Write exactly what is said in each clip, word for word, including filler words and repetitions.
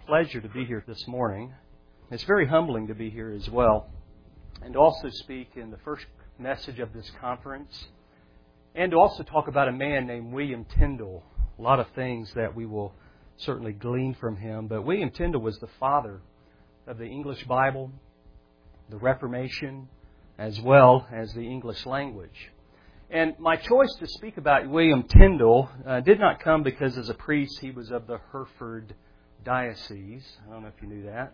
pleasure to be here this morning. It's very humbling to be here as well, and to also speak in the first message of this conference, and to also talk about a man named William Tyndale. A lot of things that we will certainly glean from him, but William Tyndale was the father of the English Bible, the Reformation, as well as the English language. And my choice to speak about William Tyndale uh, did not come because as a priest he was of the Hereford Diocese. I don't know if you knew that.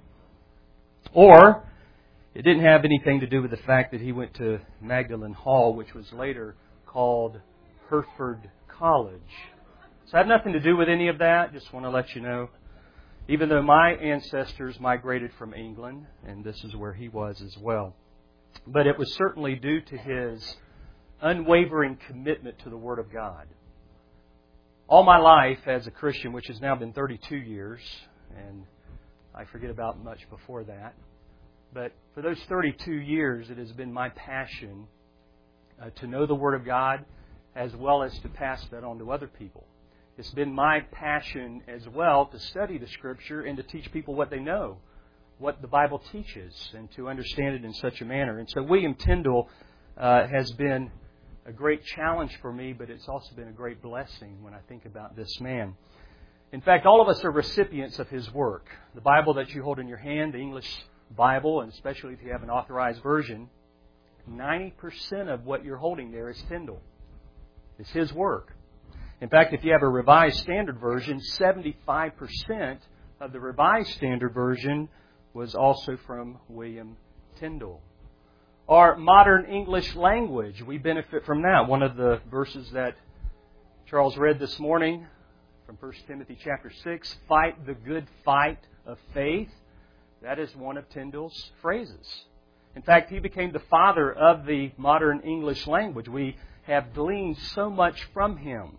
Or it didn't have anything to do with the fact that he went to Magdalen Hall, which was later called Hereford College. So I have nothing to do with any of that. Just want to let you know. Even though my ancestors migrated from England, and this is where he was as well. But it was certainly due to his unwavering commitment to the Word of God. All my life as a Christian, which has now been thirty-two years, and I forget about much before that, but for those thirty-two years it has been my passion uh, to know the Word of God as well as to pass that on to other people. It's been my passion as well to study the Scripture and to teach people what they know, what the Bible teaches, and to understand it in such a manner. And so William Tyndale uh, has been a great challenge for me, but it's also been a great blessing when I think about this man. In fact, all of us are recipients of his work. The Bible that you hold in your hand, the English Bible, and especially if you have an authorized version, ninety percent of what you're holding there is Tyndale. It's his work. In fact, if you have a Revised Standard Version, seventy-five percent of the Revised Standard Version was also from William Tyndale. Our modern English language, we benefit from that. One of the verses that Charles read this morning from First Timothy chapter six, fight the good fight of faith. That is one of Tyndale's phrases. In fact, he became the father of the modern English language. We have gleaned so much from him.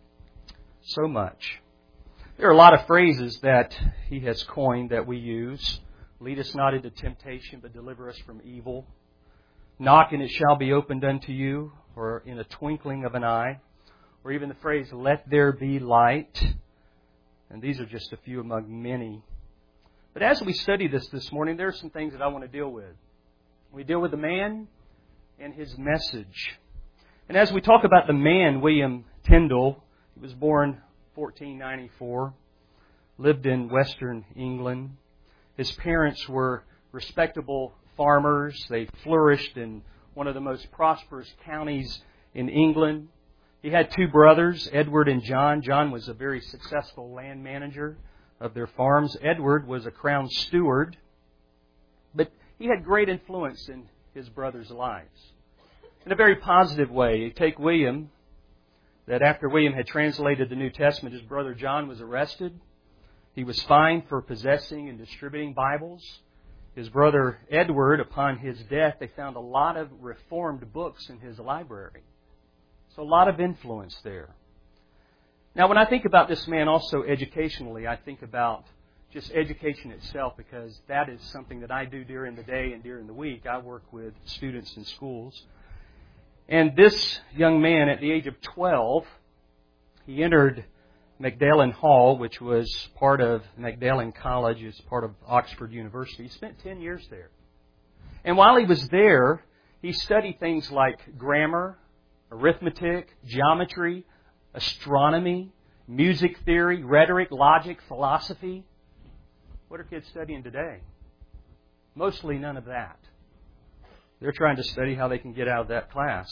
So much. There are a lot of phrases that he has coined that we use. Lead us not into temptation, but deliver us from evil. Knock and it shall be opened unto you, or in a twinkling of an eye. Or even the phrase, let there be light. And these are just a few among many. But as we study this this morning, there are some things that I want to deal with. We deal with the man and his message. And as we talk about the man, William Tyndale, he was born fourteen ninety-four, lived in Western England. His parents were respectable farmers. They flourished in one of the most prosperous counties in England. He had two brothers, Edward and John. John was a very successful land manager of their farms. Edward was a crown steward. But he had great influence in his brothers' lives in a very positive way. You take William, that after William had translated the New Testament, his brother John was arrested. He was fined for possessing and distributing Bibles. His brother Edward, upon his death, they found a lot of Reformed books in his library. So a lot of influence there. Now, when I think about this man also educationally, I think about just education itself, because that is something that I do during the day and during the week. I work with students in schools. And this young man, at the age of twelve, he entered Magdalen Hall, which was part of Magdalen College, it's part of Oxford University. He spent ten years there. And while he was there, he studied things like grammar, arithmetic, geometry, astronomy, music theory, rhetoric, logic, philosophy. What are kids studying today? Mostly none of that. They're trying to study how they can get out of that class.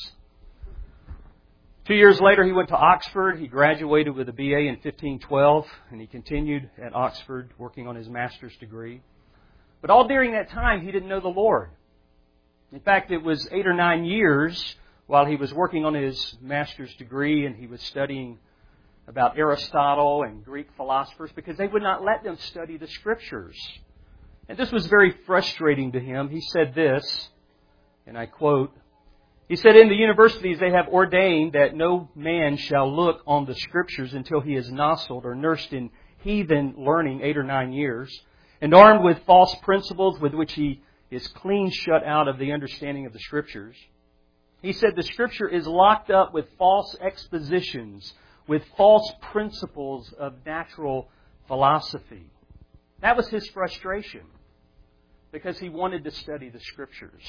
Two years later, he went to Oxford. He graduated with a B A in fifteen twelve, and he continued at Oxford working on his master's degree. But all during that time, he didn't know the Lord. In fact, it was eight or nine years while he was working on his master's degree, and he was studying about Aristotle and Greek philosophers, because they would not let them study the Scriptures. And this was very frustrating to him. He said this, and I quote, he said, in the universities they have ordained that no man shall look on the Scriptures until he is nossled or nursed in heathen learning eight or nine years, and armed with false principles with which he is clean shut out of the understanding of the Scriptures. He said the Scripture is locked up with false expositions, with false principles of natural philosophy. That was his frustration, because he wanted to study the Scriptures.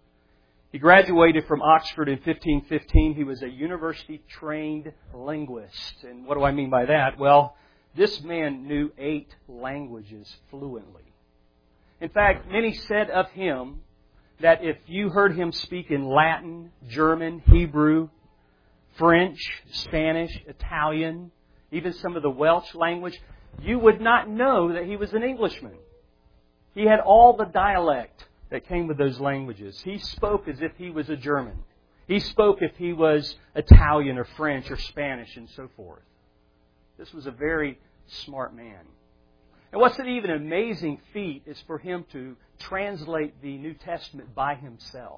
He graduated from Oxford in fifteen fifteen. He was a university-trained linguist. And what do I mean by that? Well, this man knew eight languages fluently. In fact, many said of him that if you heard him speak in Latin, German, Hebrew, French, Spanish, Italian, even some of the Welsh language, you would not know that he was an Englishman. He had all the dialect that came with those languages. He spoke as if he was a German. He spoke if he was Italian or French or Spanish and so forth. This was a very smart man. And what's an even amazing feat is for him to translate the New Testament by himself.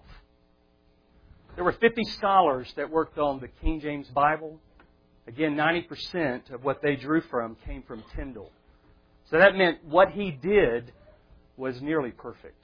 There were fifty scholars that worked on the King James Bible. Again, ninety percent of what they drew from came from Tyndale. So that meant what he did was nearly perfect.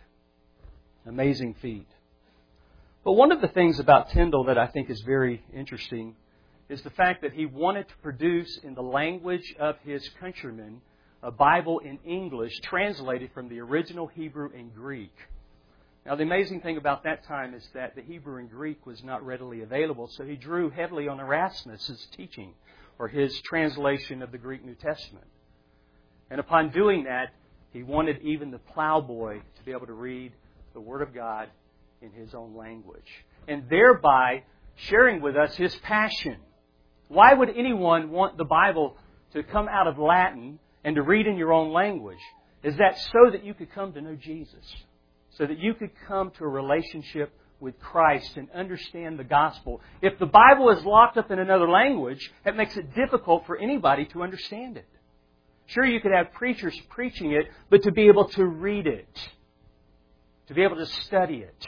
Amazing feat. But one of the things about Tyndale that I think is very interesting is the fact that he wanted to produce in the language of his countrymen a Bible in English translated from the original Hebrew and Greek. Now, the amazing thing about that time is that the Hebrew and Greek was not readily available, so he drew heavily on Erasmus' teaching or his translation of the Greek New Testament. And upon doing that, he wanted even the plowboy to be able to read the Word of God in his own language, and thereby sharing with us his passion. Why would anyone want the Bible to come out of Latin and to read in your own language? Is that so that you could come to know Jesus? So that you could come to a relationship with Christ and understand the gospel. If the Bible is locked up in another language, it makes it difficult for anybody to understand it. Sure, you could have preachers preaching it, but to be able to read it, to be able to study it.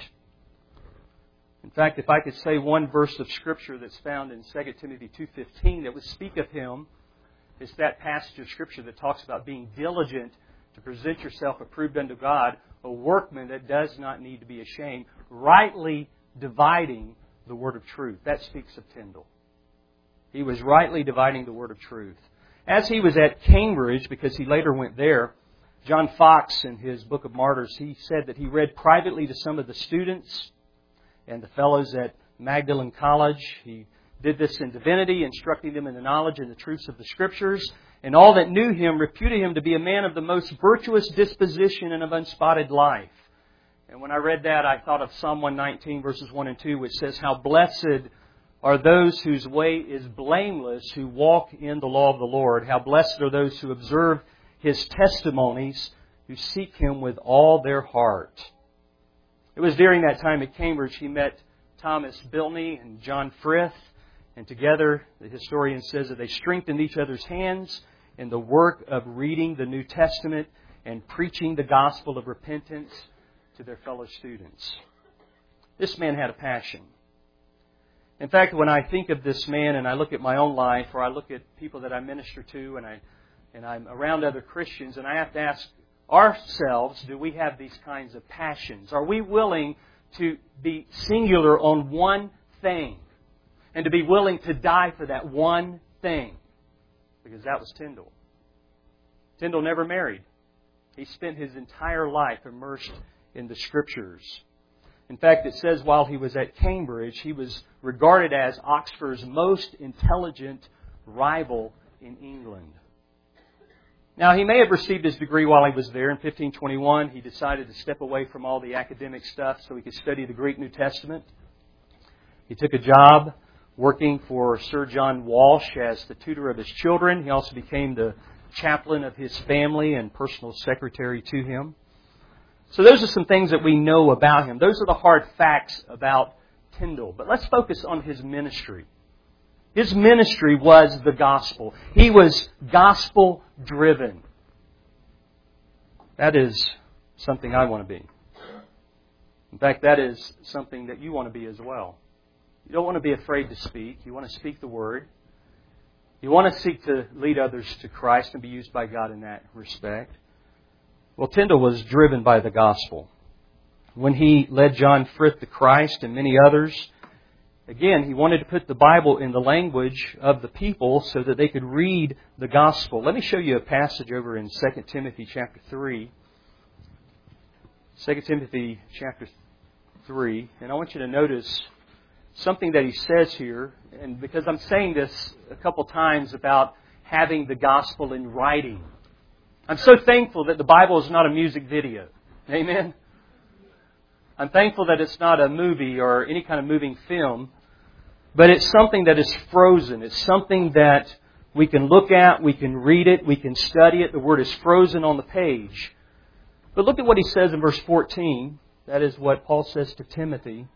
In fact, if I could say one verse of Scripture that's found in Second Timothy two fifteen that would speak of him, it's that passage of Scripture that talks about being diligent to present yourself approved unto God, a workman that does not need to be ashamed, rightly dividing the word of truth. That speaks of Tyndale. He was rightly dividing the word of truth. As he was at Cambridge, because he later went there, John Foxe, in his Book of Martyrs, he said that he read privately to some of the students and the fellows at Magdalen College. He did this in divinity, instructing them in the knowledge and the truths of the Scriptures. And all that knew him reputed him to be a man of the most virtuous disposition and of unspotted life. And when I read that, I thought of Psalm one nineteen, verses one and two, which says, "How blessed are those whose way is blameless, who walk in the law of the Lord. How blessed are those who observe His testimonies, who seek Him with all their heart." It was during that time at Cambridge he met Thomas Bilney and John Frith. And together, the historian says that they strengthened each other's hands in the work of reading the New Testament and preaching the gospel of repentance to their fellow students. This man had a passion. In fact, when I think of this man and I look at my own life, or I look at people that I minister to and, I, and I'm around other Christians, and I have to ask ourselves, do we have these kinds of passions? Are we willing to be singular on one thing? And to be willing to die for that one thing. Because that was Tyndale. Tyndale never married. He spent his entire life immersed in the Scriptures. In fact, it says while he was at Cambridge, he was regarded as Oxford's most intelligent rival in England. Now, he may have received his degree while he was there. In fifteen twenty-one, he decided to step away from all the academic stuff so he could study the Greek New Testament. He took a job working for Sir John Walsh as the tutor of his children. He also became the chaplain of his family and personal secretary to him. So those are some things that we know about him. Those are the hard facts about Tyndale. But let's focus on his ministry. His ministry was the gospel. He was gospel-driven. That is something I want to be. In fact, that is something that you want to be as well. You don't want to be afraid to speak. You want to speak the Word. You want to seek to lead others to Christ and be used by God in that respect. Well, Tyndale was driven by the gospel. When he led John Frith to Christ and many others, Again, he wanted to put the Bible in the language of the people so that they could read the gospel. Let me show you a passage over in Second Timothy chapter three. Second Timothy chapter three. And I want you to notice something that he says here. And because I'm saying this a couple times about having the gospel in writing. I'm so thankful that the Bible is not a music video. Amen? I'm thankful that it's not a movie or any kind of moving film, but it's something that is frozen. It's something that we can look at, we can read it, we can study it. The Word is frozen on the page. But look at what he says in verse fourteen. That is what Paul says to Timothy.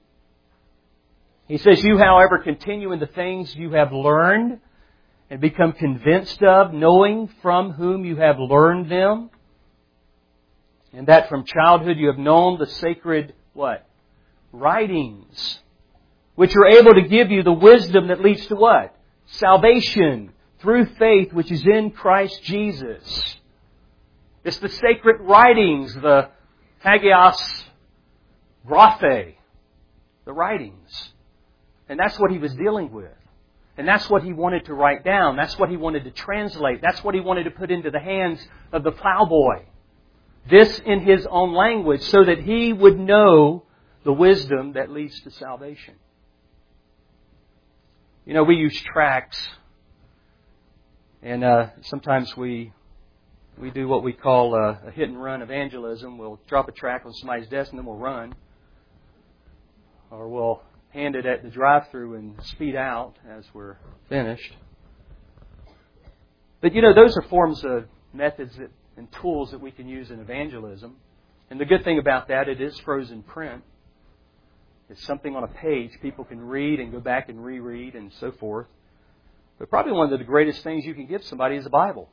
He says, "You, however, continue in the things you have learned and become convinced of, knowing from whom you have learned them, and that from childhood you have known the sacred," what? "Writings, which are able to give you the wisdom that leads to what? Salvation through faith which is in Christ Jesus." It's the sacred writings, the Hagios Graphe, the writings. And that's what he was dealing with. And that's what he wanted to write down. That's what he wanted to translate. That's what he wanted to put into the hands of the plowboy. This in his own language, so that he would know the wisdom that leads to salvation. You know, we use tracts, and uh, sometimes we we do what we call a, a hit and run evangelism. We'll drop a tract on somebody's desk and then we'll run, or we'll hand it at the drive-thru and speed out as we're finished. But you know, those are forms of methods that, and tools that we can use in evangelism. And the good thing about that, it is frozen print. It's something on a page people can read and go back and reread and so forth. But probably one of the greatest things you can give somebody is a Bible.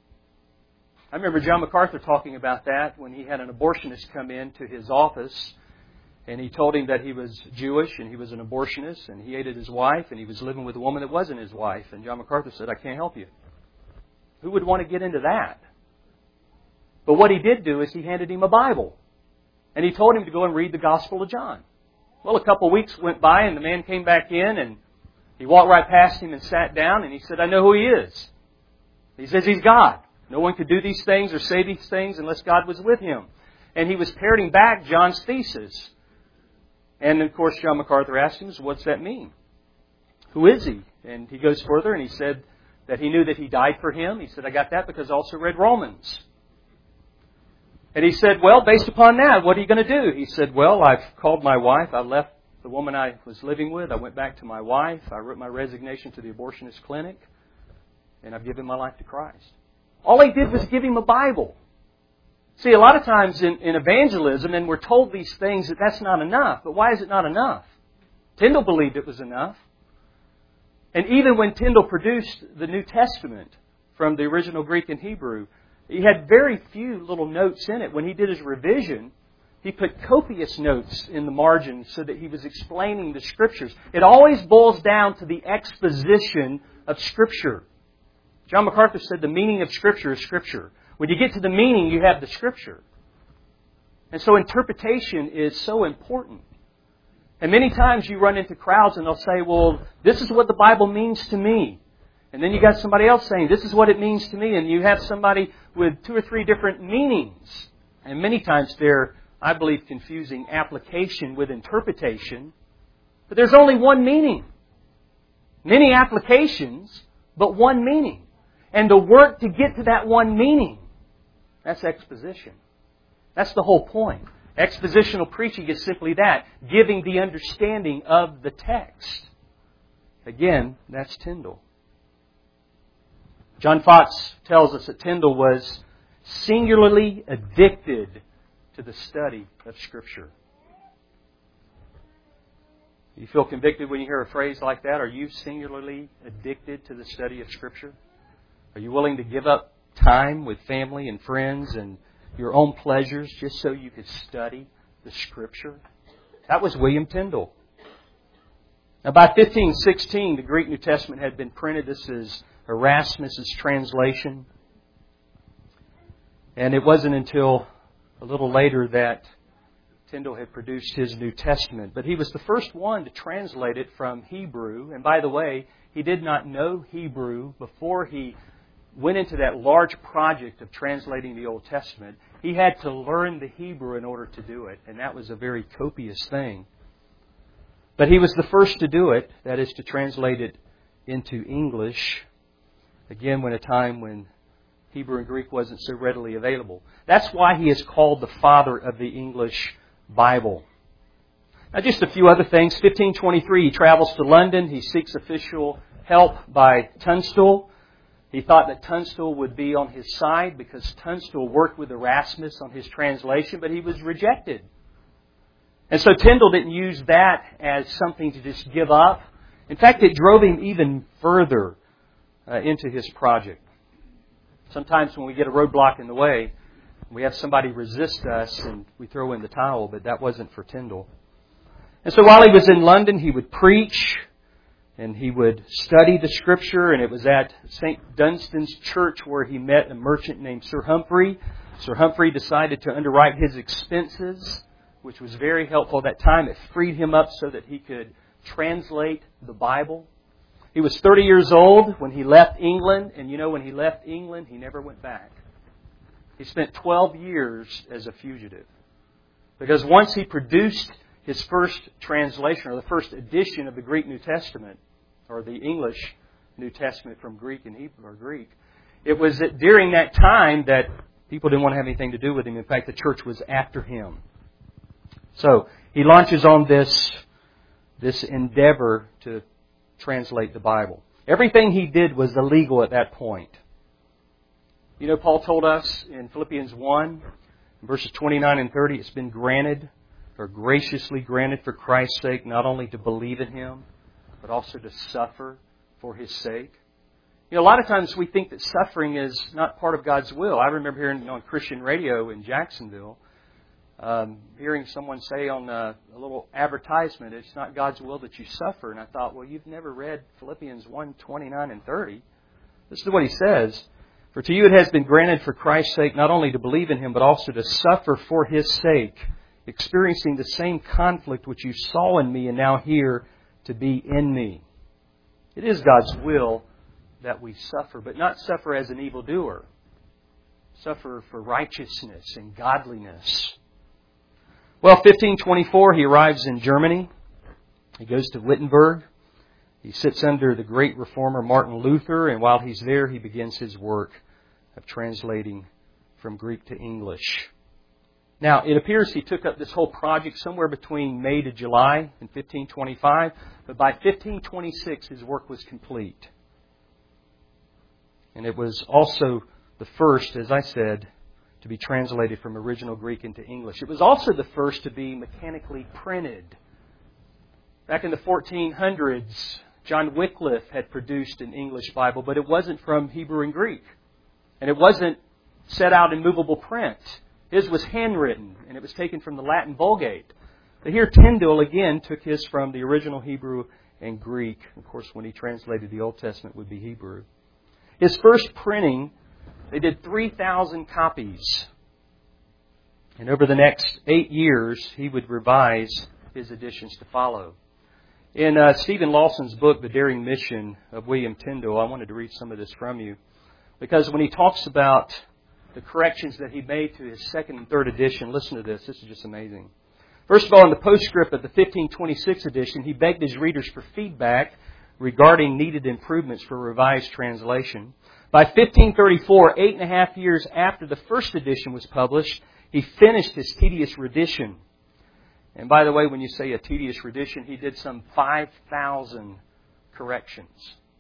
I remember John MacArthur talking about that when he had an abortionist come into his office, and he told him that he was Jewish and he was an abortionist and he hated his wife and he was living with a woman that wasn't his wife. And John MacArthur said, "I can't help you." Who would want to get into that? But what he did do is he handed him a Bible. And he told him to go and read the Gospel of John. Well, a couple of weeks went by and the man came back in and he walked right past him and sat down and he said, "I know who he is." He says he's God. No one could do these things or say these things unless God was with him. And he was parroting back John's thesis. And of course, John MacArthur asked him, "What's that mean? Who is he?" And he goes further and he said that he knew that he died for him. He said, "I got that because I also read Romans." And he said, "Well, based upon that, what are you going to do?" He said, "Well, I've called my wife. I left the woman I was living with. I went back to my wife. I wrote my resignation to the abortionist clinic. And I've given my life to Christ." All he did was give him a Bible. See, a lot of times in, in evangelism, and we're told these things, that that's not enough. But why is it not enough? Tyndale believed it was enough. And even when Tyndale produced the New Testament from the original Greek and Hebrew, he had very few little notes in it. When he did his revision, he put copious notes in the margins so that he was explaining the Scriptures. It always boils down to the exposition of Scripture. John MacArthur said the meaning of Scripture is Scripture. When you get to the meaning, you have the Scripture. And so interpretation is so important. And many times you run into crowds and they'll say, "Well, this is what the Bible means to me." And then you got somebody else saying, "This is what it means to me." And you have somebody with two or three different meanings. And many times they're, I believe, confusing application with interpretation. But there's only one meaning. Many applications, but one meaning. And the work to get to that one meaning, that's exposition. That's the whole point. Expositional preaching is simply that, giving the understanding of the text. Again, that's Tyndale. John Fox tells us that Tyndale was singularly addicted to the study of Scripture. You feel convicted when you hear a phrase like that? Are you singularly addicted to the study of Scripture? Are you willing to give up time with family and friends and your own pleasures just so you could study the Scripture? That was William Tyndale. Now, by fifteen sixteen, the Greek New Testament had been printed. This is Erasmus' translation. And it wasn't until a little later that Tyndale had produced his New Testament. But he was the first one to translate it from Hebrew. And by the way, he did not know Hebrew before he went into that large project of translating the Old Testament. He had to learn the Hebrew in order to do it. And that was a very copious thing. But he was the first to do it, that is, to translate it into English. Again, when a time when Hebrew and Greek wasn't so readily available. That's why he is called the father of the English Bible. Now, just a few other things. fifteen twenty-three, he travels to London. He seeks official help by Tunstall. He thought that Tunstall would be on his side because Tunstall worked with Erasmus on his translation, but he was rejected. And so Tyndale didn't use that as something to just give up. In fact, it drove him even further uh, into his project. Sometimes when we get a roadblock in the way, we have somebody resist us and we throw in the towel, but that wasn't for Tyndale. And so while he was in London, he would preach and he would study the Scripture, and it was at Saint Dunstan's church where he met a merchant named Sir Humphrey. Sir Humphrey decided to underwrite his expenses, which was very helpful at that time. It freed him up so that he could translate the Bible. He was thirty years old when he left England, and you know, when he left England, he never went back. He spent twelve years as a fugitive. Because once he produced his first translation, or the first edition of the Greek New Testament, or the English New Testament from Greek and Hebrew, or Greek, it was that during that time that people didn't want to have anything to do with him. In fact, the church was after him. So he launches on this, this endeavor to translate the Bible. Everything he did was illegal at that point. You know, Paul told us in Philippians one, verses twenty-nine and thirty, it's been granted, or graciously granted for Christ's sake, not only to believe in Him, but also to suffer for His sake. You know, a lot of times we think that suffering is not part of God's will. I remember hearing on Christian radio in Jacksonville, um, hearing someone say on a, a little advertisement, it's not God's will that you suffer. And I thought, well, you've never read Philippians one, twenty-nine and thirty. This is what he says. For to you it has been granted for Christ's sake not only to believe in Him, but also to suffer for His sake, experiencing the same conflict which you saw in me and now hear to be in me. It is God's will that we suffer, but not suffer as an evildoer. Suffer for righteousness and godliness. Well, fifteen twenty-four, he arrives in Germany. He goes to Wittenberg. He sits under the great reformer Martin Luther, and while he's there, he begins his work of translating from Greek to English. Now, it appears he took up this whole project somewhere between May to July in fifteen twenty-five, but by fifteen twenty-six, his work was complete. And it was also the first, as I said, to be translated from original Greek into English. It was also the first to be mechanically printed. Back in the fourteen hundreds, John Wycliffe had produced an English Bible, but it wasn't from Hebrew and Greek. And it wasn't set out in movable print. His was handwritten, and it was taken from the Latin Vulgate. But here Tyndale, again, took his from the original Hebrew and Greek. Of course, when he translated the Old Testament, it would be Hebrew. His first printing, they did three thousand copies. And over the next eight years, he would revise his editions to follow. In uh, Stephen Lawson's book, The Daring Mission of William Tyndale, I wanted to read some of this from you. Because when he talks about the corrections that he made to his second and third edition, listen to this. This is just amazing. First of all, in the postscript of the fifteen twenty-six edition, he begged his readers for feedback regarding needed improvements for revised translation. By fifteen thirty-four, eight and a half years after the first edition was published, he finished his tedious redition. And by the way, when you say a tedious redition, he did some five thousand corrections.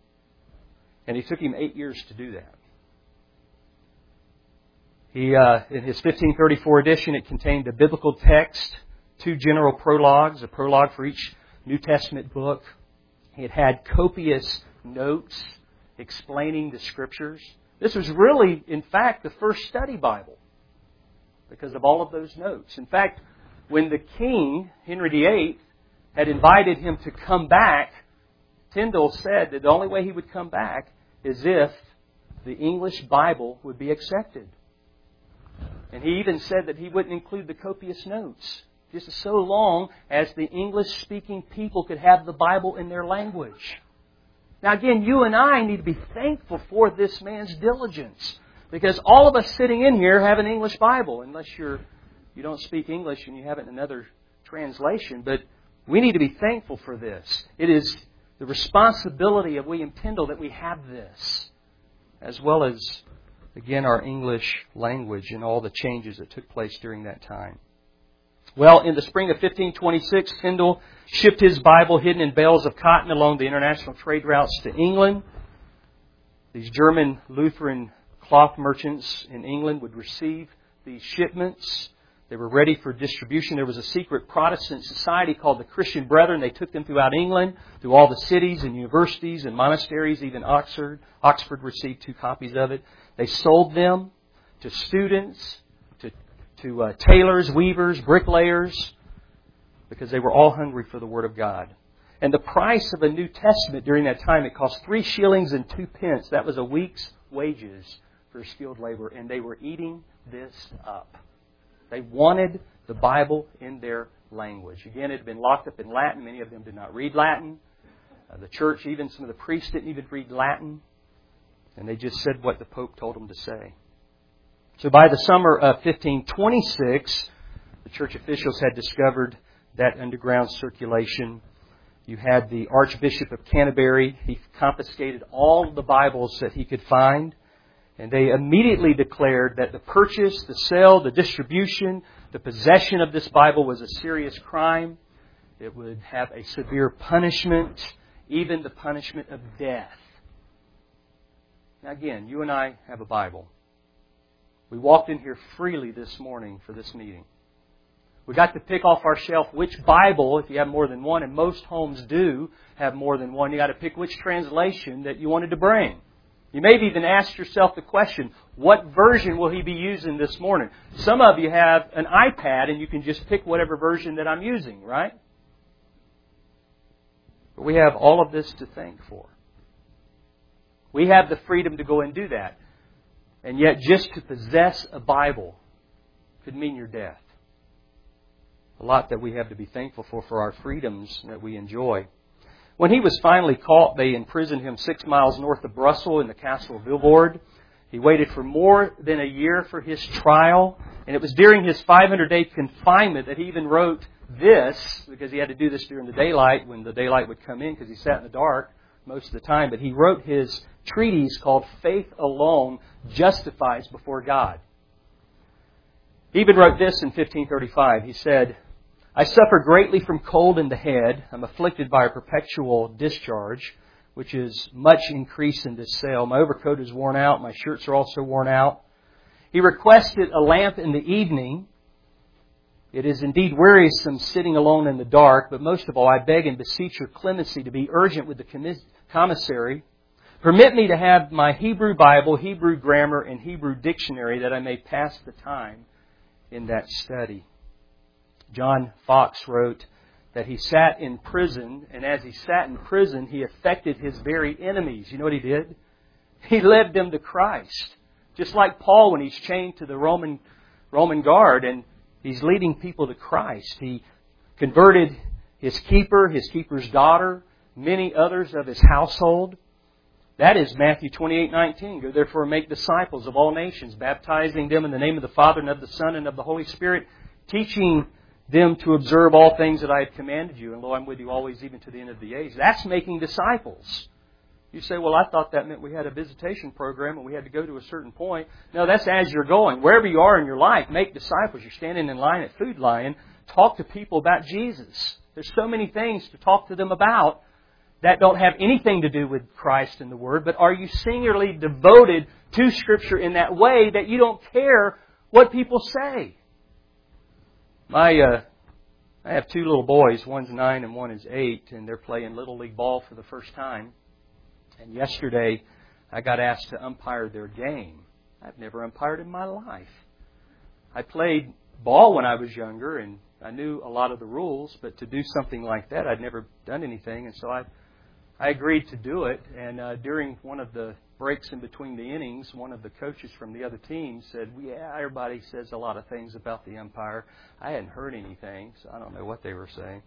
And it took him eight years to do that. He, uh, in his fifteen thirty-four edition, it contained a biblical text, two general prologues, a prologue for each New Testament book. It had copious notes explaining the Scriptures. This was really, in fact, the first study Bible because of all of those notes. In fact, when the king, Henry the Eighth, had invited him to come back, Tyndale said that the only way he would come back is if the English Bible would be accepted. And he even said that he wouldn't include the copious notes just so long as the English-speaking people could have the Bible in their language. Now again, you and I need to be thankful for this man's diligence. Because all of us sitting in here have an English Bible, unless you're, you don't speak English and you have it in another translation. But we need to be thankful for this. It is the responsibility of William Tyndale that we have this, as well as, again, our English language and all the changes that took place during that time. Well, in the spring of fifteen twenty-six, Tyndale shipped his Bible hidden in bales of cotton along the international trade routes to England. These German Lutheran cloth merchants in England would receive these shipments. They were ready for distribution. There was a secret Protestant society called the Christian Brethren. They took them throughout England, through all the cities and universities and monasteries, even Oxford. Oxford received two copies of it. They sold them to students, to, to uh, tailors, weavers, bricklayers, because they were all hungry for the Word of God. And the price of a New Testament during that time, it cost three shillings and two pence. That was a week's wages for skilled labor, and they were eating this up. They wanted the Bible in their language. Again, it had been locked up in Latin. Many of them did not read Latin. Uh, the church, even some of the priests, didn't even read Latin. And they just said what the Pope told them to say. So by the summer of fifteen twenty-six, the church officials had discovered that underground circulation. You had the Archbishop of Canterbury. He confiscated all the Bibles that he could find. And they immediately declared that the purchase, the sale, the distribution, the possession of this Bible was a serious crime. It would have a severe punishment, even the punishment of death. Now again, you and I have a Bible. We walked in here freely this morning for this meeting. We got to pick off our shelf which Bible, if you have more than one, and most homes do have more than one, you got to pick which translation that you wanted to bring. You may have even asked yourself the question, what version will he be using this morning? Some of you have an iPad and you can just pick whatever version that I'm using, right? But we have all of this to thank for. We have the freedom to go and do that. And yet just to possess a Bible could mean your death. A lot that we have to be thankful for, for our freedoms that we enjoy. When he was finally caught, they imprisoned him six miles north of Brussels in the castle of Vilvoorde. He waited for more than a year for his trial. And it was during his five hundred day confinement that he even wrote this, because he had to do this during the daylight, when the daylight would come in, because he sat in the dark most of the time. But he wrote his treatise called Faith Alone Justifies Before God. He even wrote this in fifteen thirty-five. He said, I suffer greatly from cold in the head. I'm afflicted by a perpetual discharge, which is much increase in this sale. My overcoat is worn out. My shirts are also worn out. He requested a lamp in the evening. It is indeed wearisome sitting alone in the dark, but most of all, I beg and beseech your clemency to be urgent with the commissary. Permit me to have my Hebrew Bible, Hebrew grammar, and Hebrew dictionary that I may pass the time in that study. John Fox wrote that he sat in prison, and as he sat in prison, he affected his very enemies. You know what he did? He led them to Christ. Just like Paul when he's chained to the Roman Roman guard, and he's leading people to Christ. He converted his keeper, his keeper's daughter, many others of his household. That is Matthew twenty-eight nineteen. Go therefore and make disciples of all nations, baptizing them in the name of the Father and of the Son and of the Holy Spirit, teaching them to observe all things that I have commanded you. And lo, I'm with you always, even to the end of the age. That's making disciples. You say, well, I thought that meant we had a visitation program and we had to go to a certain point. No, that's as you're going. Wherever you are in your life, make disciples. You're standing in line at Food Lion. Talk to people about Jesus. There's so many things to talk to them about that don't have anything to do with Christ and the Word. But are you singularly devoted to Scripture in that way that you don't care what people say? My, uh, I have two little boys. One's nine and one is eight, and they're playing Little League ball for the first time. And yesterday, I got asked to umpire their game. I've never umpired in my life. I played ball when I was younger, and I knew a lot of the rules, but to do something like that, I'd never done anything, and so I, I agreed to do it. And uh, during one of the breaks in between the innings, one of the coaches from the other team said, well, yeah, everybody says a lot of things about the umpire. I hadn't heard anything, so I don't know what they were saying.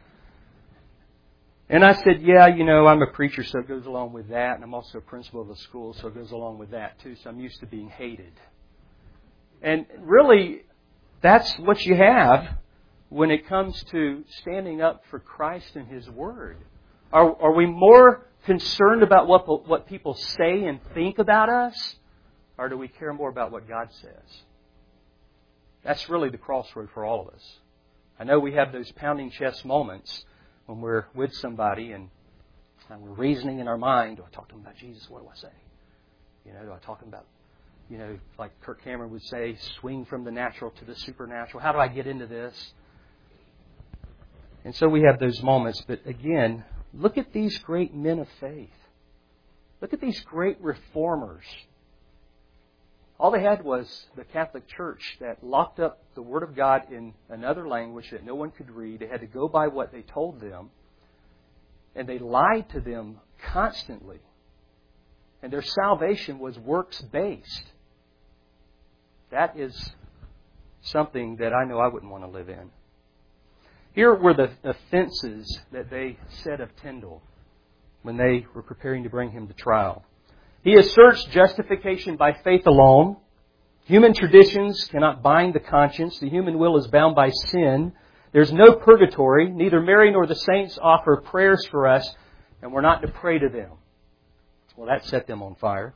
And I said, yeah, you know, I'm a preacher, so it goes along with that. And I'm also a principal of a school, so it goes along with that, too. So I'm used to being hated. And really, that's what you have when it comes to standing up for Christ and His Word. Are, are we more concerned about what, what people say and think about us? Or do we care more about what God says? That's really the crossroad for all of us. I know we have those pounding chest moments when we're with somebody and, and we're reasoning in our mind. Do I talk to them about Jesus? What do I say? You know, do I talk to them about, you know, like Kirk Cameron would say, swing from the natural to the supernatural. How do I get into this? And so we have those moments. But again, look at these great men of faith. Look at these great reformers. All they had was the Catholic Church that locked up the Word of God in another language that no one could read. They had to go by what they told them. And they lied to them constantly. And their salvation was works-based. That is something that I know I wouldn't want to live in. Here were the offenses that they said of Tyndale when they were preparing to bring him to trial. He asserts justification by faith alone. Human traditions cannot bind the conscience. The human will is bound by sin. There's no purgatory. Neither Mary nor the saints offer prayers for us, and we're not to pray to them. Well, that set them on fire.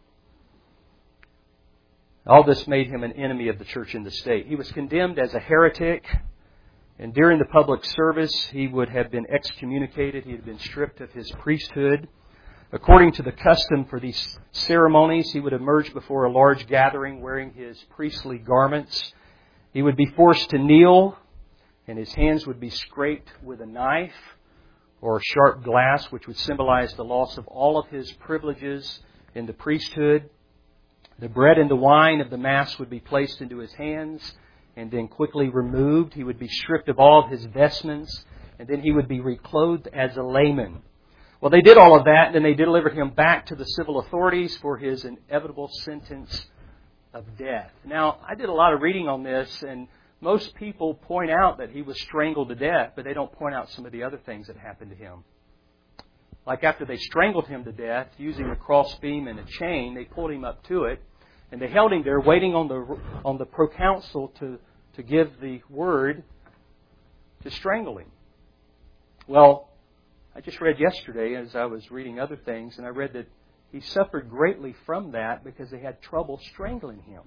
All this made him an enemy of the church and the state. He was condemned as a heretic, and during the public service, he would have been excommunicated. He had been stripped of his priesthood. According to the custom for these ceremonies, he would emerge before a large gathering wearing his priestly garments. He would be forced to kneel, and his hands would be scraped with a knife or sharp glass, which would symbolize the loss of all of his privileges in the priesthood. The bread and the wine of the Mass would be placed into his hands and then quickly removed. He would be stripped of all of his vestments, and then he would be reclothed as a layman. Well, they did all of that, and then they delivered him back to the civil authorities for his inevitable sentence of death. Now, I did a lot of reading on this, and most people point out that he was strangled to death, but they don't point out some of the other things that happened to him. Like after they strangled him to death, using a crossbeam and a chain, they pulled him up to it, and they held him there waiting on the on the proconsul to, to give the word to strangle him. Well, I just read yesterday as I was reading other things, and I read that he suffered greatly from that because they had trouble strangling him.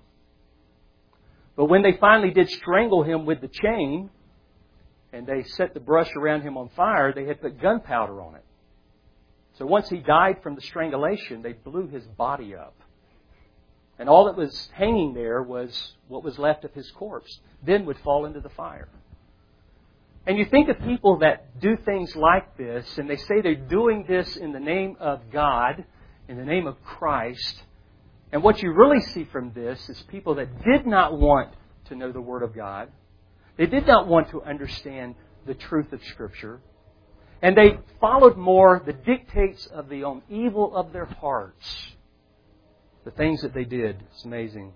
But when they finally did strangle him with the chain, and they set the brush around him on fire, they had put gunpowder on it. So once he died from the strangulation, they blew his body up. And all that was hanging there was what was left of his corpse, then would fall into the fire. And you think of people that do things like this, and they say they're doing this in the name of God, in the name of Christ. And what you really see from this is people that did not want to know the Word of God. They did not want to understand the truth of Scripture. And they followed more the dictates of the own evil of their hearts. The things that they did. It's amazing.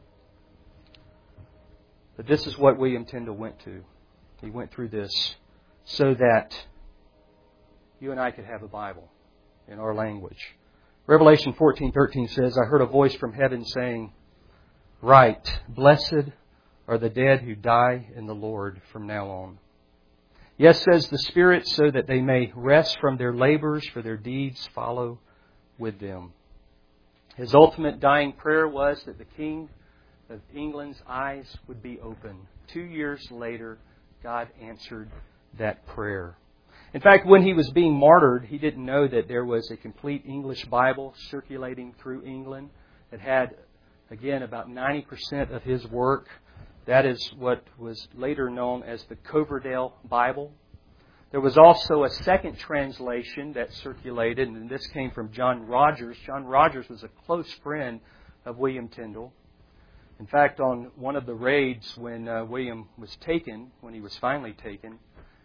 But this is what William Tyndale went to. He went through this so that you and I could have a Bible in our language. Revelation fourteen thirteen says, I heard a voice from heaven saying, Write, blessed are the dead who die in the Lord from now on. Yes, says the Spirit, so that they may rest from their labors, for their deeds follow with them. His ultimate dying prayer was that the King of England's eyes would be open. Two years later, God answered that prayer. In fact, when he was being martyred, he didn't know that there was a complete English Bible circulating through England that had, again, about ninety percent of his work. That is what was later known as the Coverdale Bible. There was also a second translation that circulated, and this came from John Rogers. John Rogers was a close friend of William Tyndale. In fact, on one of the raids when uh, William was taken, when he was finally taken,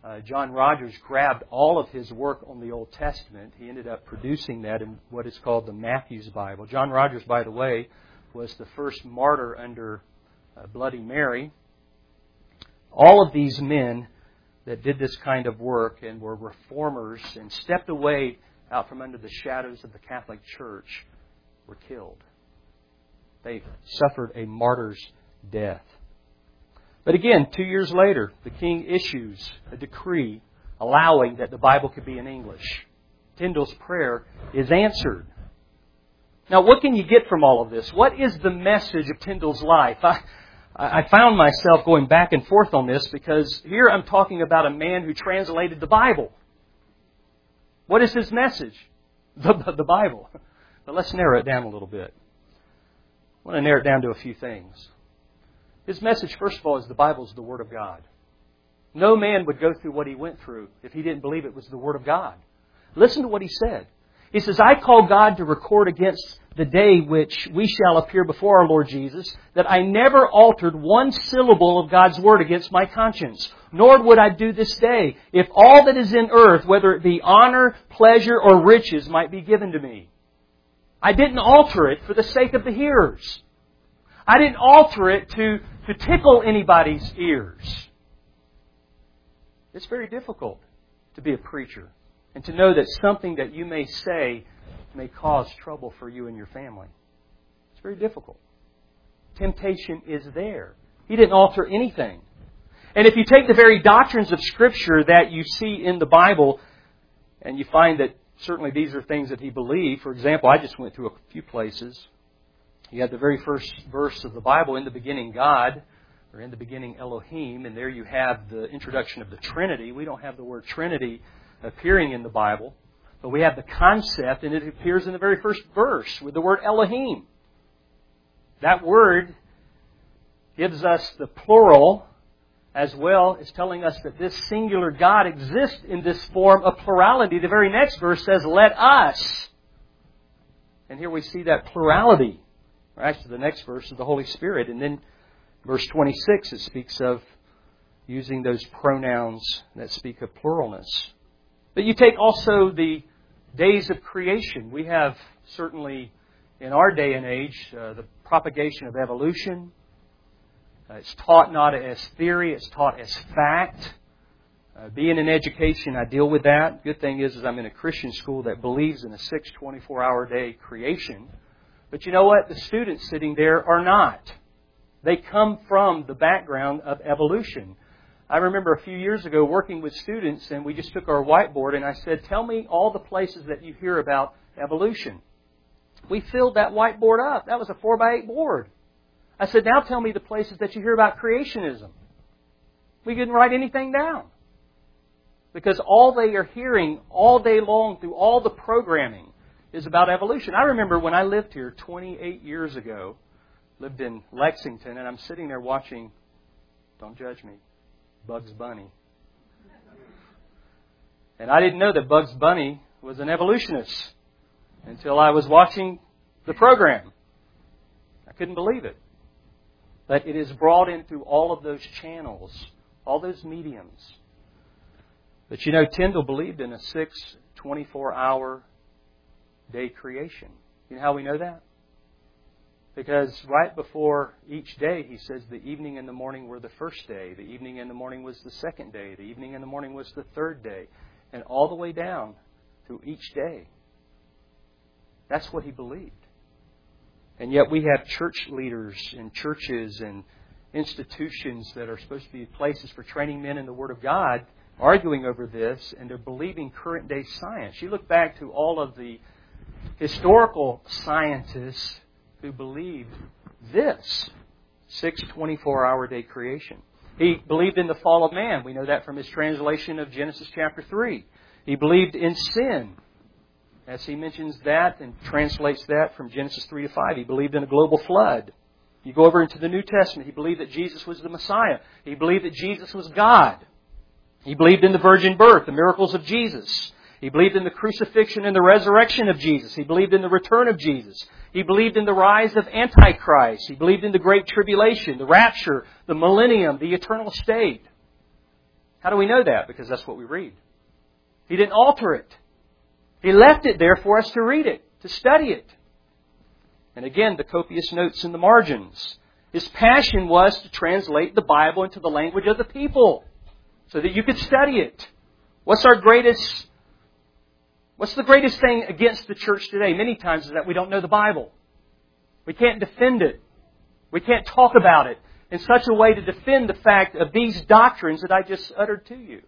Uh, John Rogers grabbed all of his work on the Old Testament. He ended up producing that in what is called the Matthew's Bible. John Rogers, by the way, was the first martyr under uh, Bloody Mary. All of these men that did this kind of work and were reformers and stepped away out from under the shadows of the Catholic Church were killed. They suffered a martyr's death. But again, two years later, the king issues a decree allowing that the Bible could be in English. Tyndale's prayer is answered. Now, what can you get from all of this? What is the message of Tyndale's life? I, I found myself going back and forth on this because here I'm talking about a man who translated the Bible. What is his message? The, the Bible. But let's narrow it down a little bit. I want to narrow it down to a few things. His message, first of all, is the Bible is the Word of God. No man would go through what he went through if he didn't believe it was the Word of God. Listen to what he said. He says, I call God to record against the day which we shall appear before our Lord Jesus, that I never altered one syllable of God's Word against my conscience, nor would I do this day, if all that is in earth, whether it be honor, pleasure, or riches, might be given to me. I didn't alter it for the sake of the hearers. I didn't alter it to, to tickle anybody's ears. It's very difficult to be a preacher and to know that something that you may say may cause trouble for you and your family. It's very difficult. Temptation is there. He didn't alter anything. And if you take the very doctrines of Scripture that you see in the Bible, and you find that certainly these are things that he believed. For example, I just went through a few places. You had the very first verse of the Bible, in the beginning God, or in the beginning Elohim, and there you have the introduction of the Trinity. We don't have the word Trinity appearing in the Bible, but we have the concept, and it appears in the very first verse with the word Elohim. That word gives us the plural, as well as telling us that this singular God exists in this form of plurality. The very next verse says, let us. And here we see that plurality. Actually, the next verse is the Holy Spirit. And then verse twenty-six, it speaks of using those pronouns that speak of pluralness. But you take also the days of creation. We have certainly, in our day and age, uh, the propagation of evolution. Uh, it's taught not as theory, it's taught as fact. Uh, being in education, I deal with that. Good thing is, is I'm in a Christian school that believes in a six twenty-four hour day creation. But you know what? The students sitting there are not. They come from the background of evolution. I remember a few years ago working with students, and we just took our whiteboard, and I said, tell me all the places that you hear about evolution. We filled that whiteboard up. That was a four by eight board. I said, now tell me the places that you hear about creationism. We didn't write anything down. Because all they are hearing all day long through all the programming is about evolution. I remember when I lived here twenty-eight years ago, lived in Lexington, and I'm sitting there watching, don't judge me, Bugs Bunny. And I didn't know that Bugs Bunny was an evolutionist until I was watching the program. I couldn't believe it. But it is brought in through all of those channels, all those mediums. But you know, Tyndale believed in a six twenty-four hour day creation. You know how we know that? Because right before each day, he says the evening and the morning were the first day. The evening and the morning was the second day. The evening and the morning was the third day. And all the way down through each day. That's what he believed. And yet we have church leaders and churches and institutions that are supposed to be places for training men in the Word of God arguing over this, and they're believing current day science. You look back to all of the historical scientists who believed this six twenty-four hour day creation. He believed in the fall of man. We know that from his translation of Genesis chapter three. He believed in sin, as he mentions that and translates that from Genesis three to five. He believed in a global flood. You go over into the New Testament, he believed that Jesus was the Messiah. He believed that Jesus was God. He believed in the virgin birth, the miracles of Jesus. He believed in the crucifixion and the resurrection of Jesus. He believed in the return of Jesus. He believed in the rise of Antichrist. He believed in the Great Tribulation, the rapture, the millennium, the eternal state. How do we know that? Because that's what we read. He didn't alter it. He left it there for us to read it, to study it. And again, the copious notes in the margins. His passion was to translate the Bible into the language of the people so that you could study it. What's our greatest, what's the greatest thing against the church today? Many times is that we don't know the Bible. We can't defend it. We can't talk about it in such a way to defend the fact of these doctrines that I just uttered to you.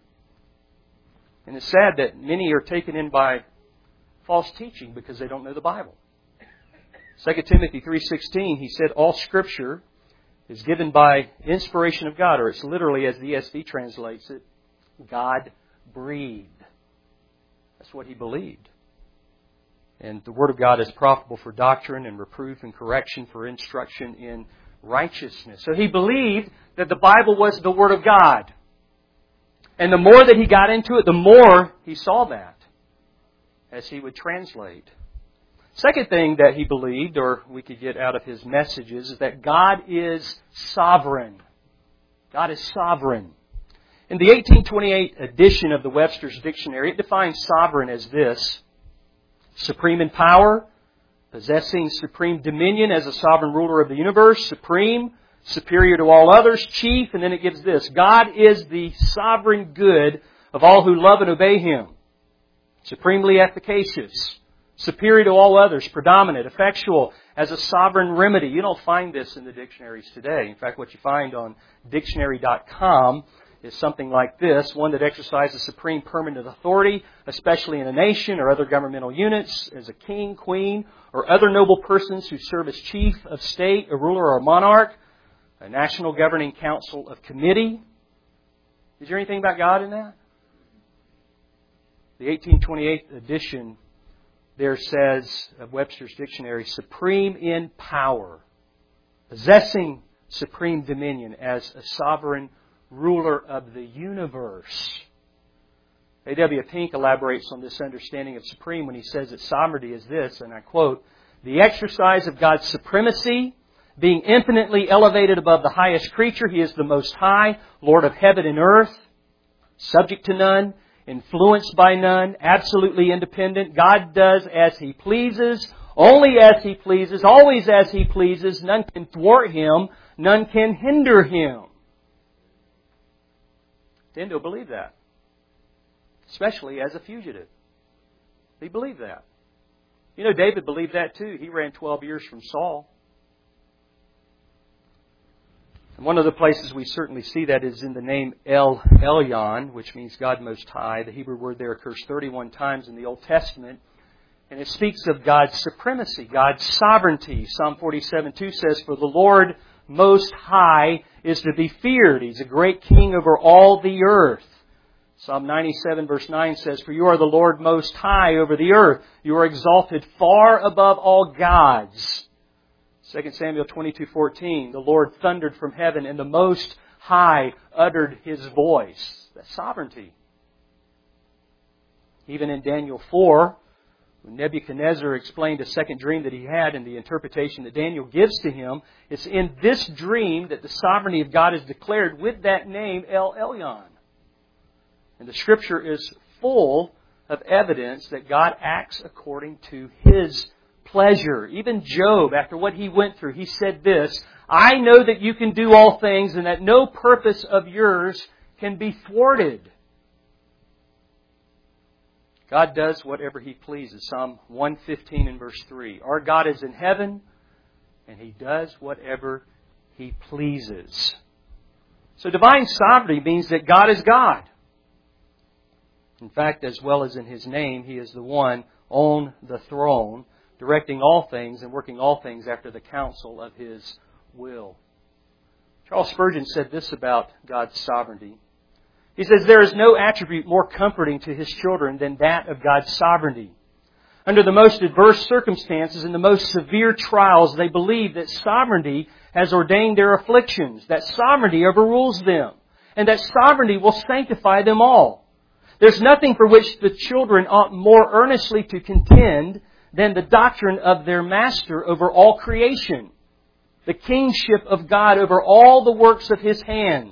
And it's sad that many are taken in by false teaching because they don't know the Bible. Second Timothy three sixteen, he said, all Scripture is given by inspiration of God, or it's literally, as the E S V translates it, God-breathed. That's what he believed. And the Word of God is profitable for doctrine and reproof and correction, for instruction in righteousness. So he believed that the Bible was the Word of God. And the more that he got into it, the more he saw that as he would translate. Second thing that he believed, or we could get out of his messages, is that God is sovereign. God is sovereign. In the eighteen twenty-eight edition of the Webster's Dictionary, it defines sovereign as this: supreme in power, possessing supreme dominion as a sovereign ruler of the universe, supreme, superior to all others, chief, and then it gives this: God is the sovereign good of all who love and obey Him. Supremely efficacious, superior to all others, predominant, effectual, as a sovereign remedy. You don't find this in the dictionaries today. In fact, what you find on dictionary dot com is something like this: one that exercises supreme permanent authority, especially in a nation or other governmental units, as a king, queen, or other noble persons who serve as chief of state, a ruler, or a monarch, a national governing council of committee. Is there anything about God in that? The eighteen twenty-eight edition there says, of Webster's Dictionary, supreme in power, possessing supreme dominion as a sovereign ruler of the universe. A W Pink elaborates on this understanding of supreme when he says that sovereignty is this, and I quote, the exercise of God's supremacy, being infinitely elevated above the highest creature. He is the Most High, Lord of heaven and earth, subject to none, influenced by none, absolutely independent. God does as He pleases, only as He pleases, always as He pleases. None can thwart Him, none can hinder Him. Tend to believe that, especially as a fugitive. He believed that. You know, David believed that too. He ran twelve years from Saul. And one of the places we certainly see that is in the name El Elyon, which means God Most High. The Hebrew word there occurs thirty-one times in the Old Testament. And it speaks of God's supremacy, God's sovereignty. Psalm forty-seven two says, for the Lord Most High is to be feared. He's a great king over all the earth. Psalm ninety-seven verse nine says, for you are the Lord Most High over the earth. You are exalted far above all gods. Second Samuel twenty-two fourteen, the Lord thundered from heaven, and the Most High uttered His voice. That's sovereignty. Even in Daniel four, when Nebuchadnezzar explained a second dream that he had and the interpretation that Daniel gives to him, it's in this dream that the sovereignty of God is declared with that name, El Elyon. And the Scripture is full of evidence that God acts according to His pleasure. Even Job, after what he went through, he said this, I know that you can do all things and that no purpose of yours can be thwarted. God does whatever He pleases. Psalm one fifteen and verse three. Our God is in heaven and He does whatever He pleases. So divine sovereignty means that God is God. In fact, as well as in His name, He is the one on the throne, directing all things and working all things after the counsel of His will. Charles Spurgeon said this about God's sovereignty. He says, there is no attribute more comforting to His children than that of God's sovereignty. Under the most adverse circumstances and the most severe trials, they believe that sovereignty has ordained their afflictions, that sovereignty overrules them, and that sovereignty will sanctify them all. There's nothing for which the children ought more earnestly to contend than the doctrine of their Master over all creation, the kingship of God over all the works of His hands,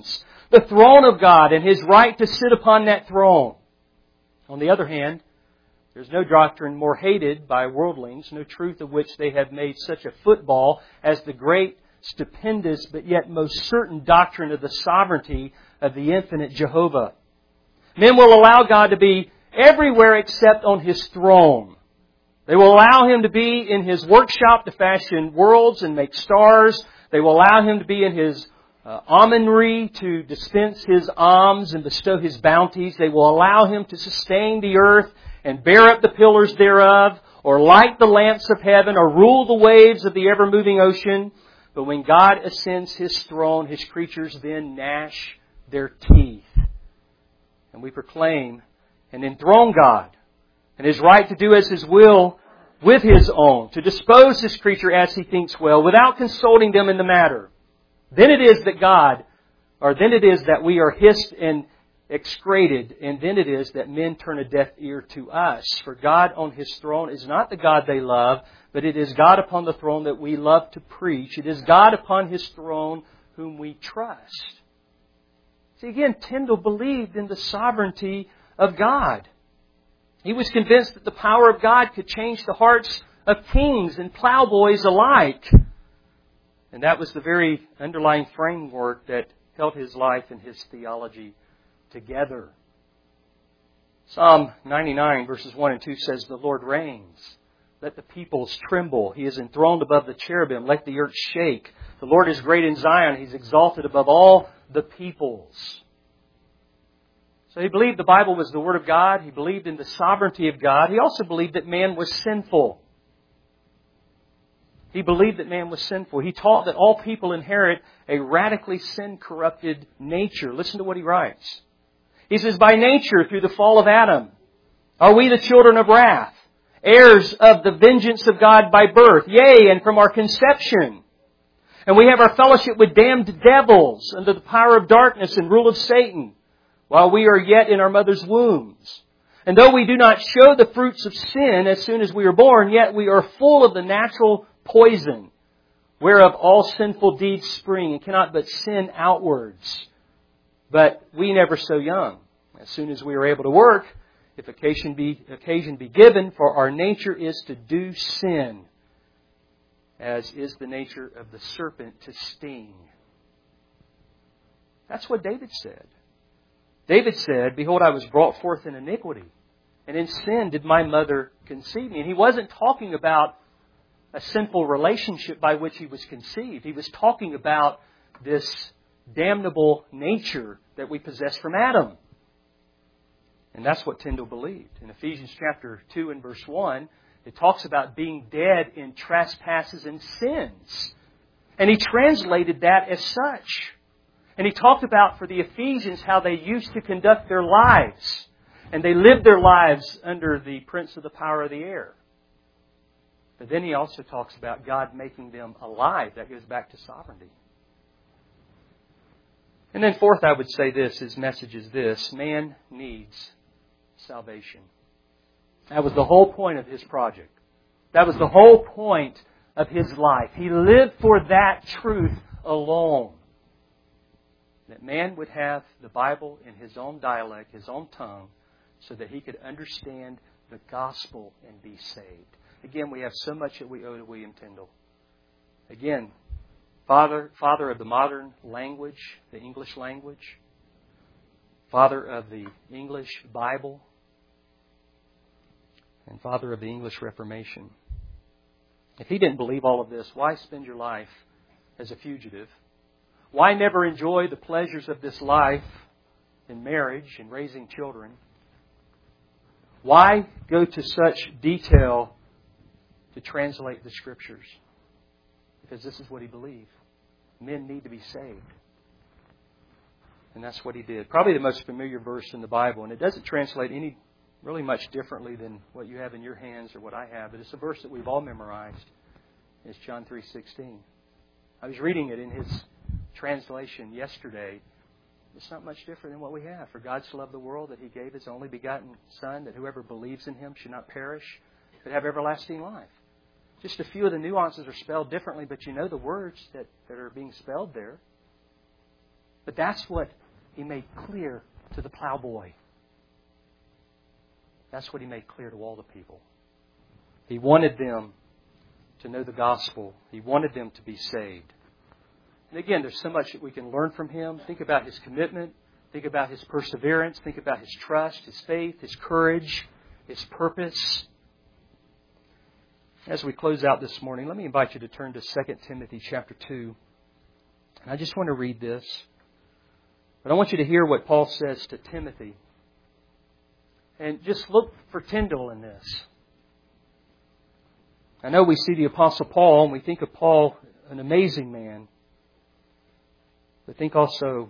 the throne of God and His right to sit upon that throne. On the other hand, there's no doctrine more hated by worldlings, no truth of which they have made such a football as the great, stupendous, but yet most certain doctrine of the sovereignty of the infinite Jehovah. Men will allow God to be everywhere except on His throne. They will allow Him to be in His workshop to fashion worlds and make stars. They will allow Him to be in His uh, almonry to dispense His alms and bestow His bounties. They will allow Him to sustain the earth and bear up the pillars thereof, or light the lamps of heaven, or rule the waves of the ever-moving ocean. But when God ascends His throne, His creatures then gnash their teeth. And we proclaim and enthrone God and His right to do as His will with His own, to dispose His creature as He thinks well, without consulting them in the matter. Then it is that God, or then it is that we are hissed and excreted, and then it is that men turn a deaf ear to us. For God on His throne is not the God they love, but it is God upon the throne that we love to preach. It is God upon His throne whom we trust. See, again, Tyndale believed in the sovereignty of God. He was convinced that the power of God could change the hearts of kings and plowboys alike. And that was the very underlying framework that held his life and his theology together. Psalm ninety-nine verses one and two says, "The Lord reigns. Let the peoples tremble. He is enthroned above the cherubim. Let the earth shake. The Lord is great in Zion. He's exalted above all the peoples." So he believed the Bible was the Word of God. He believed in the sovereignty of God. He also believed that man was sinful. He believed that man was sinful. He taught that all people inherit a radically sin-corrupted nature. Listen to what he writes. He says, "By nature, through the fall of Adam, are we the children of wrath, heirs of the vengeance of God by birth, yea, and from our conception. And we have our fellowship with damned devils under the power of darkness and rule of Satan, while we are yet in our mother's wombs. And though we do not show the fruits of sin as soon as we are born, yet we are full of the natural poison, whereof all sinful deeds spring, and cannot but sin outwards. But we never so young. As soon as we are able to work, if occasion be, occasion be given, for our nature is to do sin, as is the nature of the serpent to sting." That's what David said. David said, "Behold, I was brought forth in iniquity, and in sin did my mother conceive me." And he wasn't talking about a sinful relationship by which he was conceived. He was talking about this damnable nature that we possess from Adam. And that's what Tyndale believed. In Ephesians chapter two and verse one, it talks about being dead in trespasses and sins. And he translated that as such. And he talked about for the Ephesians how they used to conduct their lives. And they lived their lives under the prince of the power of the air. But then he also talks about God making them alive. That goes back to sovereignty. And then fourth, I would say this, his message is this: man needs salvation. That was the whole point of his project. That was the whole point of his life. He lived for that truth alone. That man would have the Bible in his own dialect, his own tongue, so that he could understand the gospel and be saved. Again, we have so much that we owe to William Tyndale. Again, father, father of the modern language, the English language. Father of the English Bible. And father of the English Reformation. If he didn't believe all of this, why spend your life as a fugitive? Why never enjoy the pleasures of this life in marriage and raising children? Why go to such detail to translate the Scriptures? Because this is what he believed. Men need to be saved. And that's what he did. Probably the most familiar verse in the Bible. And it doesn't translate any really much differently than what you have in your hands or what I have. But it's a verse that we've all memorized. It's John three sixteen. I was reading it in his translation yesterday. It's not much different than what we have. For God so loved the world that He gave His only begotten Son, that whoever believes in Him should not perish, but have everlasting life. Just a few of the nuances are spelled differently, but you know the words that, that are being spelled there. But that's what He made clear to the plowboy. That's what He made clear to all the people. He wanted them to know the gospel. He wanted them to be saved. And again, there's so much that we can learn from Him. Think about His commitment. Think about His perseverance. Think about His trust, His faith, His courage, His purpose. As we close out this morning, let me invite you to turn to Second Timothy chapter two. And I just want to read this. But I want you to hear what Paul says to Timothy. And just look for Tyndale in this. I know we see the Apostle Paul and we think of Paul, an amazing man. But think also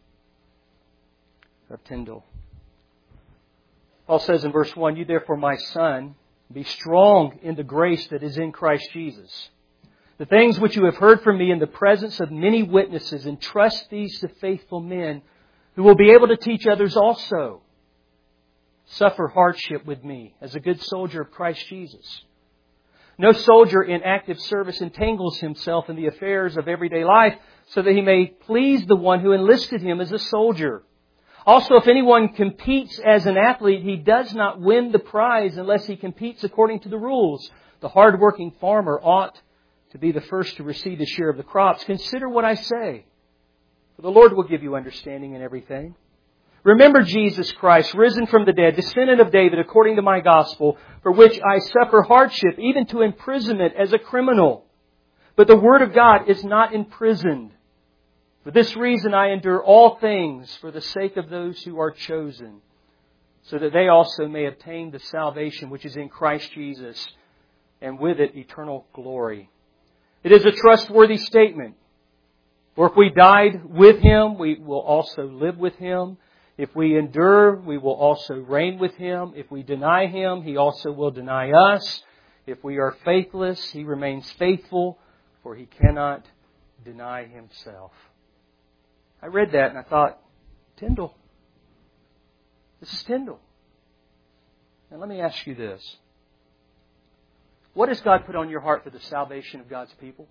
of Tyndale. Paul says in verse one, "You therefore, my son, be strong in the grace that is in Christ Jesus. The things which you have heard from me in the presence of many witnesses, entrust these to faithful men who will be able to teach others also. Suffer hardship with me as a good soldier of Christ Jesus. No soldier in active service entangles himself in the affairs of everyday life so that he may please the one who enlisted him as a soldier. Also, if anyone competes as an athlete, he does not win the prize unless he competes according to the rules. The hard-working farmer ought to be the first to receive his share of the crops. Consider what I say, for the Lord will give you understanding in everything. Remember Jesus Christ, risen from the dead, descendant of David, according to my gospel, for which I suffer hardship, even to imprisonment as a criminal. But the Word of God is not imprisoned. For this reason I endure all things for the sake of those who are chosen, so that they also may obtain the salvation which is in Christ Jesus, and with it eternal glory." It is a trustworthy statement. For if we died with Him, we will also live with Him. If we endure, we will also reign with Him. If we deny Him, He also will deny us. If we are faithless, He remains faithful, for He cannot deny Himself. I read that and I thought, Tyndale. This is Tyndale. And let me ask you this. What has God put on your heart for the salvation of God's people?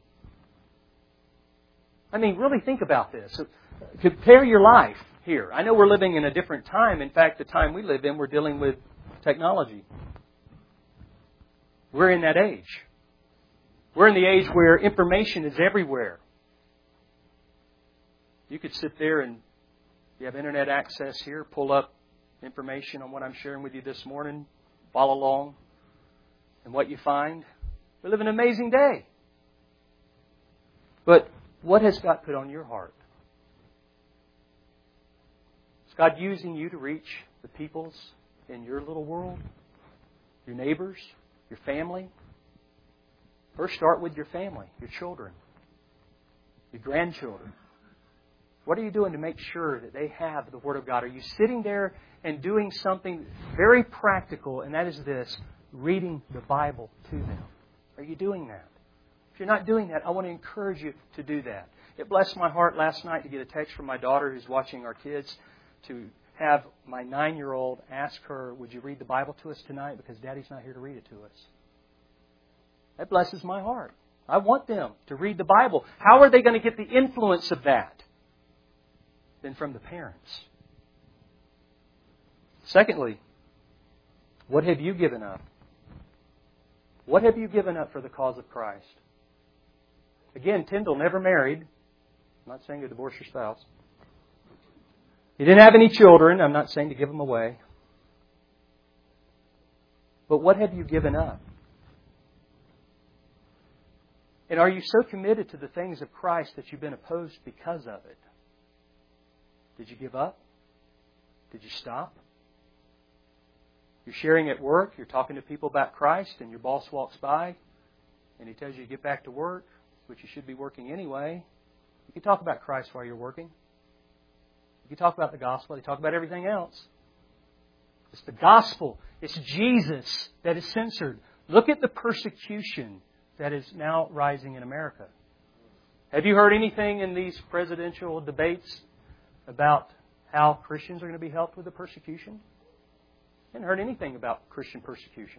I mean, really think about this. Compare your life here. I know we're living in a different time. In fact, the time we live in, we're dealing with technology. We're in that age. We're in the age where information is everywhere. You could sit there and you have internet access here, pull up information on what I'm sharing with you this morning, follow along, and what you find. We live in an amazing day. But what has God put on your heart? Is God using you to reach the peoples in your little world? Your neighbors? Your family? First start with your family, your children, your grandchildren. What are you doing to make sure that they have the Word of God? Are you sitting there and doing something very practical, and that is this, reading the Bible to them? Are you doing that? If you're not doing that, I want to encourage you to do that. It blessed my heart last night to get a text from my daughter who's watching our kids to have my nine-year-old ask her, would you read the Bible to us tonight? Because Daddy's not here to read it to us. That blesses my heart. I want them to read the Bible. How are they going to get the influence of that? Than from the parents. Secondly, what have you given up? What have you given up for the cause of Christ? Again, Tyndale never married. I'm not saying to divorce your spouse. He didn't have any children. I'm not saying to give them away. But what have you given up? And are you so committed to the things of Christ that you've been opposed because of it? Did you give up? Did you stop? You're sharing at work, you're talking to people about Christ, and your boss walks by and he tells you to get back to work, which you should be working anyway. You can talk about Christ while you're working. You can talk about the gospel. You talk about everything else. It's the gospel. It's Jesus that is censored. Look at the persecution that is now rising in America. Have you heard anything in these presidential debates about how Christians are going to be helped with the persecution? I haven't heard anything about Christian persecution.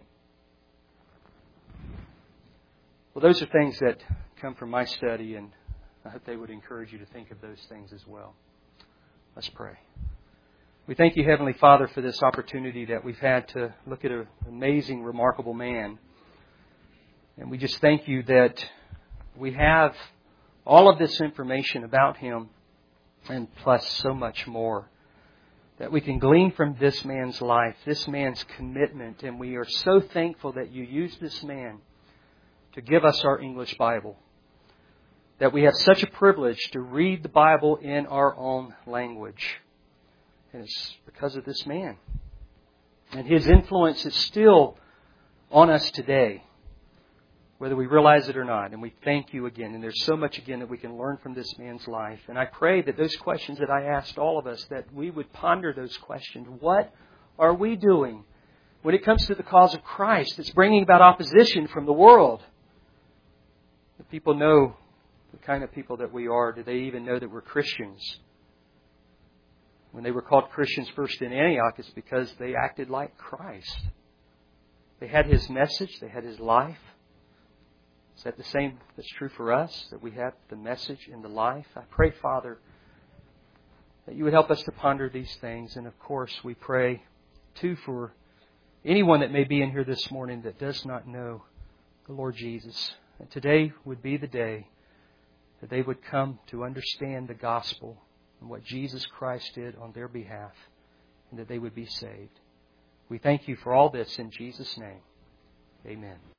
Well, those are things that come from my study, and I hope they would encourage you to think of those things as well. Let's pray. We thank you, Heavenly Father, for this opportunity that we've had to look at an amazing, remarkable man. And we just thank you that we have all of this information about him and plus so much more that we can glean from this man's life, this man's commitment. And we are so thankful that you used this man to give us our English Bible, that we have such a privilege to read the Bible in our own language. And it's because of this man. And his influence is still on us today, whether we realize it or not. And we thank you again. And there's so much again that we can learn from this man's life. And I pray that those questions that I asked all of us, that we would ponder those questions. What are we doing when it comes to the cause of Christ that's bringing about opposition from the world? Do people know the kind of people that we are? Do they even know that we're Christians? When they were called Christians first in Antioch, it's because they acted like Christ. They had His message. They had His life. Is that the same that's true for us? That we have the message and the life? I pray, Father, that you would help us to ponder these things. And of course, we pray, too, for anyone that may be in here this morning that does not know the Lord Jesus. And today would be the day that they would come to understand the gospel and what Jesus Christ did on their behalf, and that they would be saved. We thank you for all this in Jesus' name. Amen.